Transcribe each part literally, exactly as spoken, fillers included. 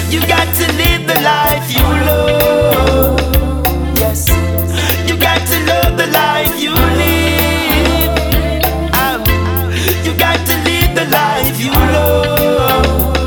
You got to live the life you love. Yes, you got to love the life you live. Um, you got to live the life you love.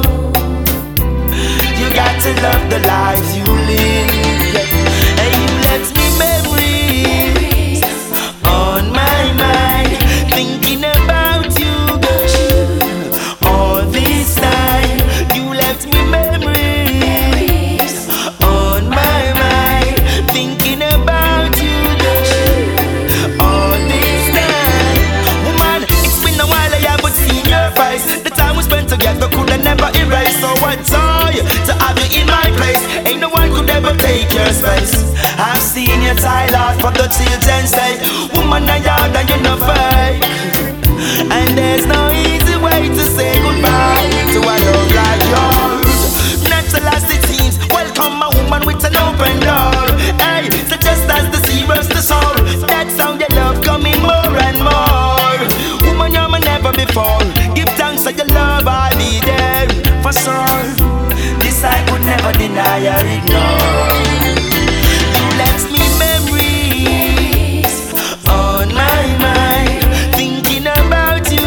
You got to love the life you live. And you left me memories on my mind, thinking about you, girl. All this time, you left me memories on my mind, thinking about you, girl. All this time, woman, it's been a while I haven't seen your face. The time we spent together could have never erase. So I tell you to have you in my place. Ain't no one could ever take your space. I've seen you tie off for the children say, woman, I yard and you're not fake. And there's no easy way to say goodbye to a love like yours. Natural as it seems, welcome a woman with an open door. Hey, so just as the sea runs the soul, that's how your love coming more and more. Woman, you're my never before. Give thanks for your love, I'll be there for sure. This I could never deny or ignore. You left me memories on my mind, thinking about you.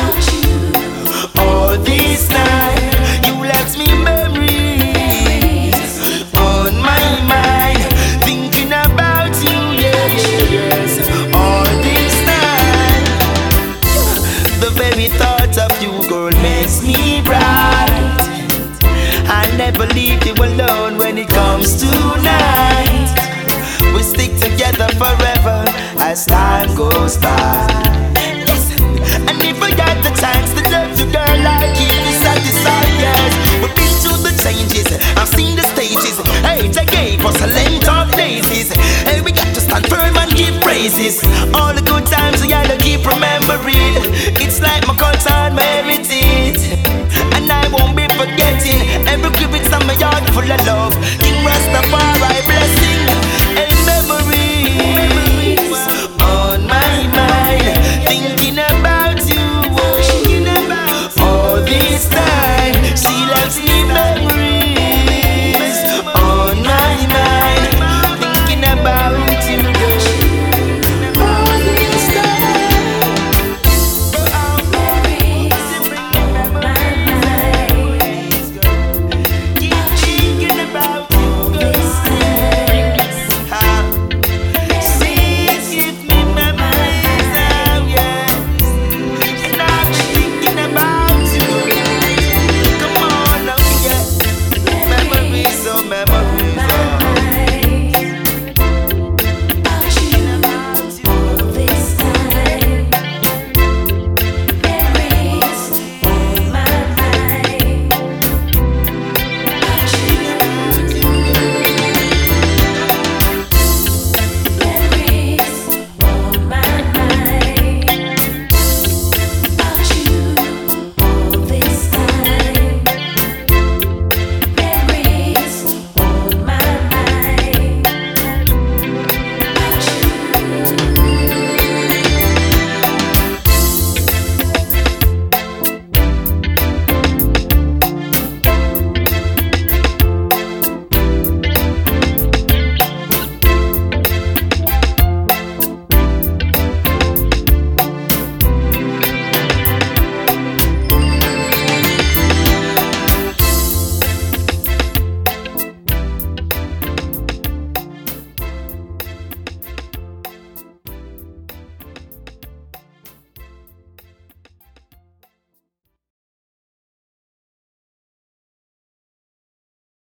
All this time, you left me memories on my mind, thinking about you. Yeah, yeah, yes. All this time, the very thought of you, girl, makes me bright. I never leave you alone when it comes to night. We stick together forever as time goes by. Listen, and if I got the chance to love you, girl, I'll keep you satisfied. Yes, we've been through the changes, I've seen the stages. Hey, they gave us a length of days. Hey, we got to stand firm and give praises. All the good times we gotta keep remembering.